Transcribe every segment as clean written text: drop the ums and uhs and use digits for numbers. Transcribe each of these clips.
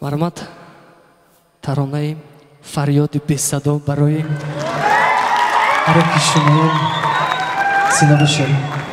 марҳамат таронаи фарёди бесадо барои ҳароки шумоён зинда бошед.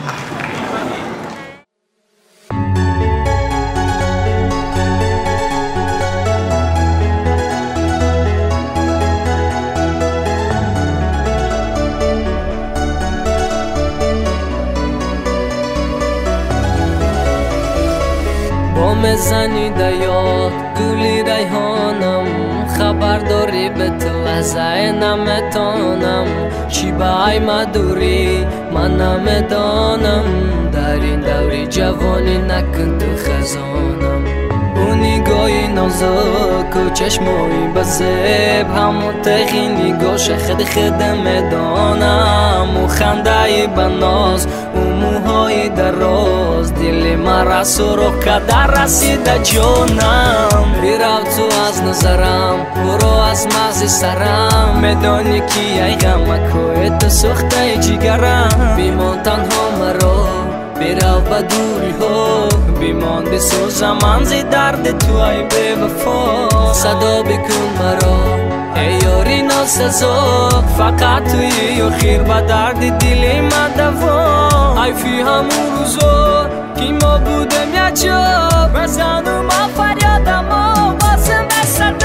میزنی دیاد گلی ریحانم خبرداری به تو از نمیتونم چی بای مدوری من نمیدانم در این دوری جوانی نکن تو خزانم اون نگاهی نازک و چشمایی بزیب همون تقی نگاش خد میدانم و خندهی بناز و موهای دراز دل مرا سرخ کده رسیده جانم بیرو تو از نظرم برو از مغز سرم میدانی که ای غمکوی تو سخته جگرم بیمان تنها مرا بیرو به دوری ها بیمان بسوزم من زی درد تو ای بی وفا صدا بکن مرا ای یاری ناسزا فقط توی و خیر به درد دل من دوا ای فی همون روزا که ما بودم یا جا بزن و من فریادم و بازم به صدا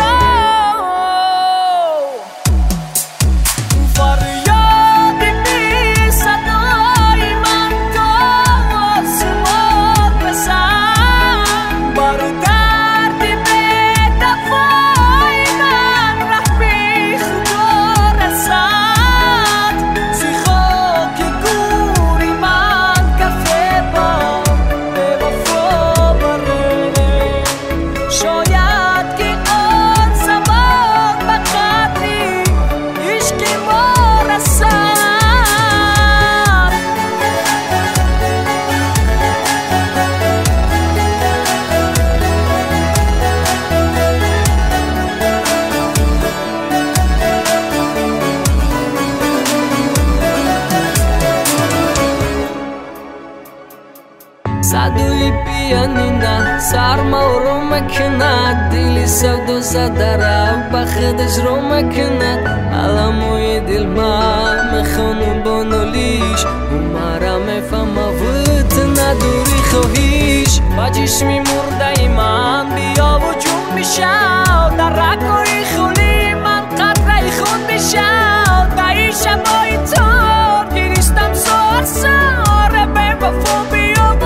صدوی پیانینا سرما رو مکند دلی سودو زده را به خودش رو مکند علموی دل من میخونم با نولیش و مرا میفهمه وقت نداری خواهیش با چشمی مرده من بیا و جون میشم در رگوی خولی من قطره خون میشم با این شبای تو گریستم سار سار به وفا بیا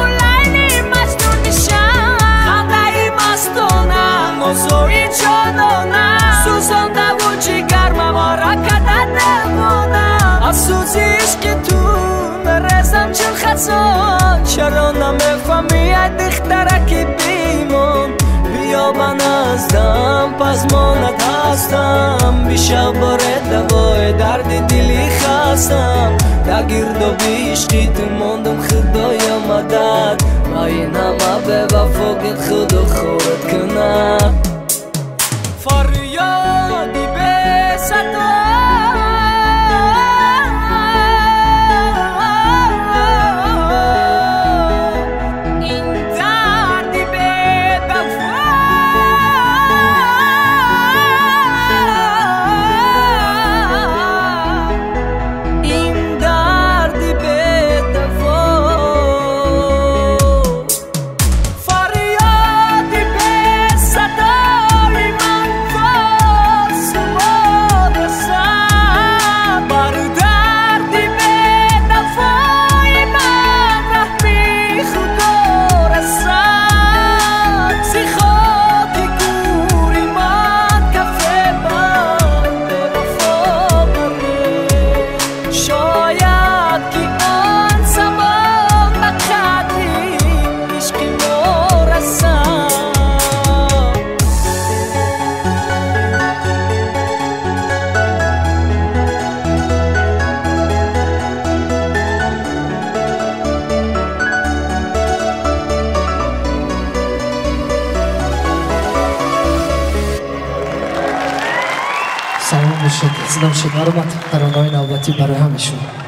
موضوعی جانانم سوزانده و جگرم ما را کده نمانم افسوزی عشق تو مرزم چون خزان چرا نمیفهمی ای دخترکی بیمان بیا من ازدم پس ماند هستم بیشتر باره دوای درد دلی خستم در گردابی عشقی تو ماندم خدایا مدد و این همه به وفا گل خدا خورد کند فریادی به صدا این دردی به وفا این دردی به وفا فریادی به صدا سلام باشید، زنده باشید. مرحمت ترانه‌های نوبتی برای همشون.